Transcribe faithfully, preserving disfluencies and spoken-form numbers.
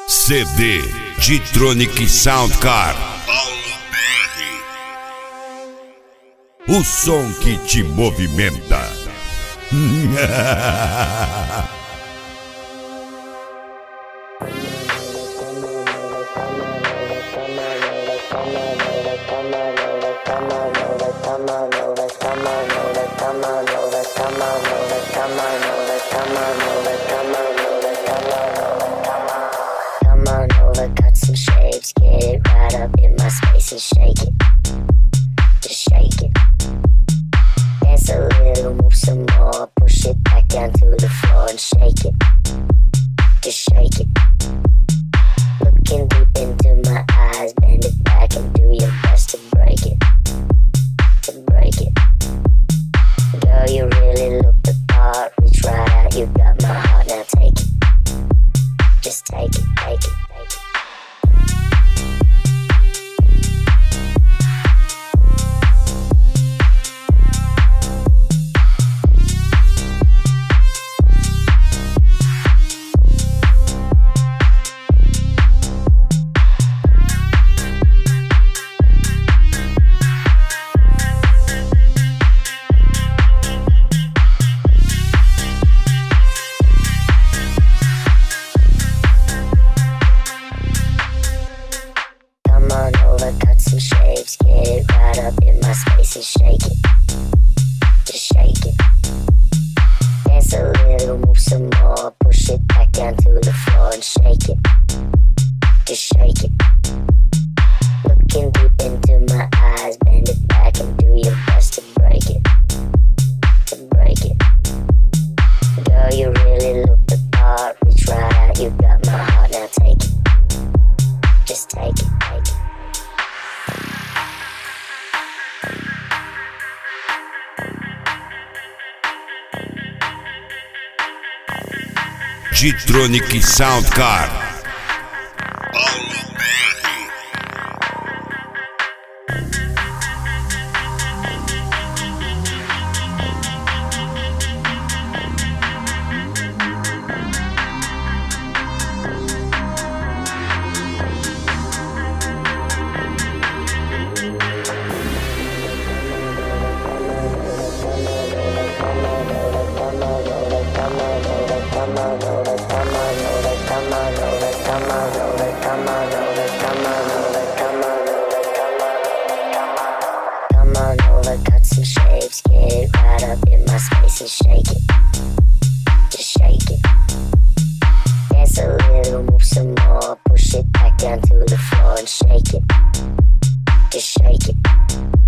C D G-Tronic Soundcar. O som que te movimenta. Cut some shapes, get it right up in my space and shake it. Just shake it. Dance a little, move some more. Push it back down to the floor and shake it. Just shake it. Looking deep into my eyes, bend it back and do your best to break it. To break it. Girl, you really look the part. Reach right out, you got my heart, now take it. Just take it, take it, take it. Cut some shapes, get it right up in my space and shake it. Just shake it. Dance a little, move some more. Push it back down to the floor and shake it. Just shake it. Looking deep into my eyes, bend it back and do your best to break it. To break it. Girl, you really look the part. Reach right out, you got my heart, now take it. Just take it, take it. G-Tronic Soundcar. Cut some shapes, get it right up in my space and shake it. Just shake it. Dance a little, move some more. Push it back down to the floor and shake it. Just shake it.